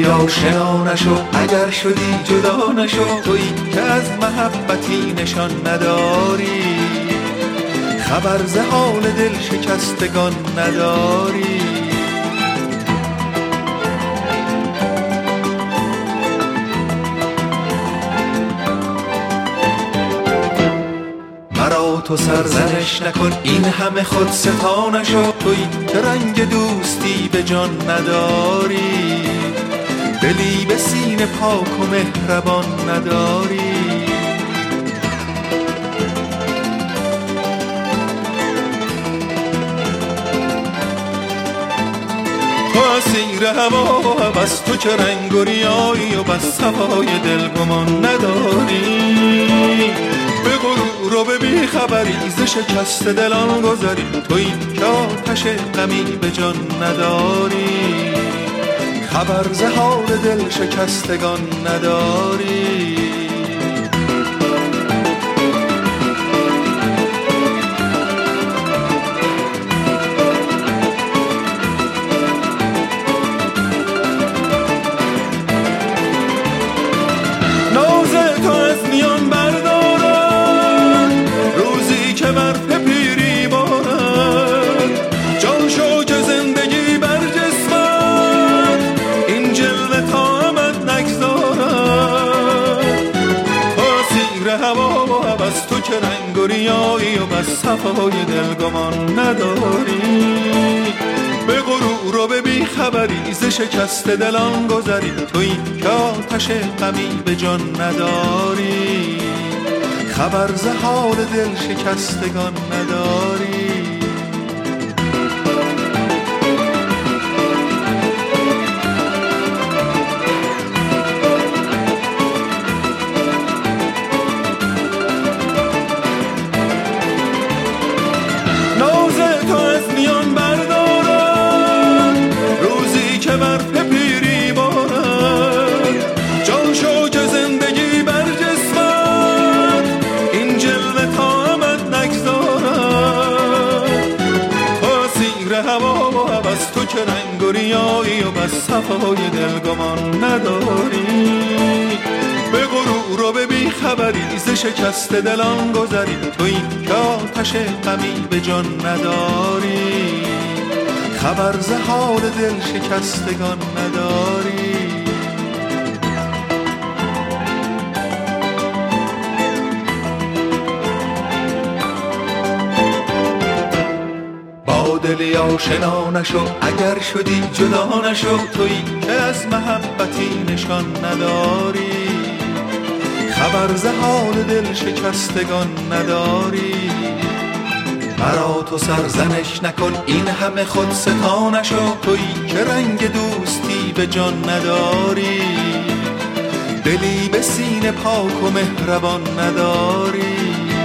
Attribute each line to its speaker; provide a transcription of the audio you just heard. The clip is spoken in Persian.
Speaker 1: دلی آشنا نشو، اگر شدی جدا نشو، تویی که از محبتی نشان نداری، خبر ز حال دل شکستگان نداری. مرا تو سرزنش نکن، این همه خود ستا نشو، تویی که رنگ دوستی به جان نداری، دلی به سینه پاک و مهربان نداری. تو اسیر هوا و هوس، تو که رنگ و ریایی و بس صفای دل گمان نداری، به غرور و به بی خبری ز شکست دلان گذری، تویی که آتش غمی به جان نداری، خبر ز حال دل شکستگان نداری. تو که رنگ و ریایی و بس صفای دل گمان نداری، به غرور و به بی خبری ز شکست دلان گذری، تویی که آتش غمی به جان نداری، خبر ز حال دل شکستگان نداری. تو که رنگ و ریایی و بس صفای دل گمان نداری، به غرور و به بی خبری ز شکست دلان گذری، تویی که آتش غمی به جان نداری، خبر ز حال دل شکستگان نداری. دلی آشنا نشو، اگر شدی جدا نشو، تویی که از محبتی نشان نداری، خبر ز حال دل شکستگان نداری. مرا تو سرزنش نکن، این همه خود ستا نشو، تویی که رنگ دوستی به جان نداری، دلی به سینه پاک و مهربان نداری.